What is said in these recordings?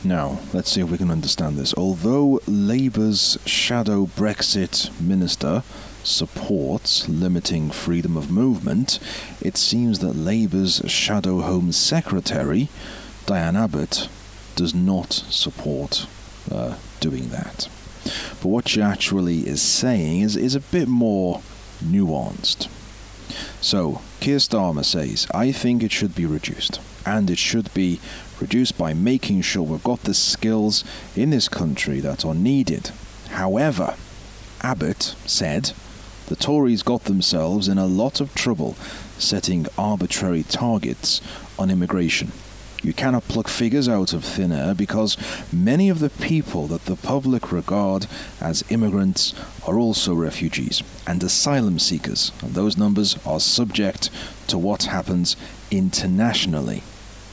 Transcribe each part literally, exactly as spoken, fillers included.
Now, let's see if we can understand this. Although Labour's shadow Brexit minister supports limiting freedom of movement, it seems that Labour's shadow Home Secretary, Diane Abbott, does not support uh, doing that. But what she actually is saying is, is a bit more nuanced. So, Keir Starmer says, I think it should be reduced. And it should be reduced by making sure we've got the skills in this country that are needed. However, Abbott said the Tories got themselves in a lot of trouble setting arbitrary targets on immigration. You cannot pluck figures out of thin air because many of the people that the public regard as immigrants are also refugees and asylum seekers, and those numbers are subject to what happens internationally.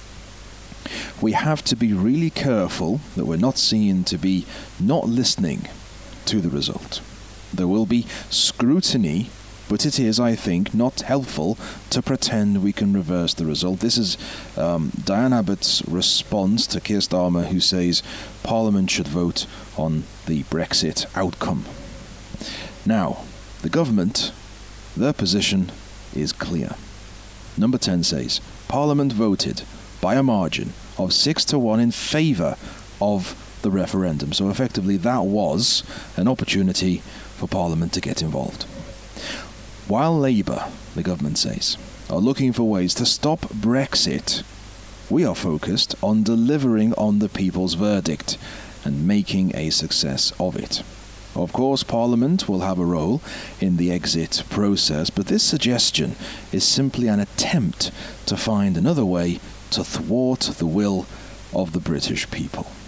We have to be really careful that we're not seen to be not listening to the result. There will be scrutiny, but it is, I think, not helpful to pretend we can reverse the result. This is um, Diane Abbott's response to Keir Starmer, who says Parliament should vote on the Brexit outcome. Now, the government, their position is clear. Number ten says, Parliament voted by a margin of six to one in favour of the referendum. So effectively that was an opportunity for Parliament to get involved. While Labour, the government says, are looking for ways to stop Brexit, we are focused on delivering on the people's verdict and making a success of it. Of course, Parliament will have a role in the exit process, but this suggestion is simply an attempt to find another way to thwart the will of the British people.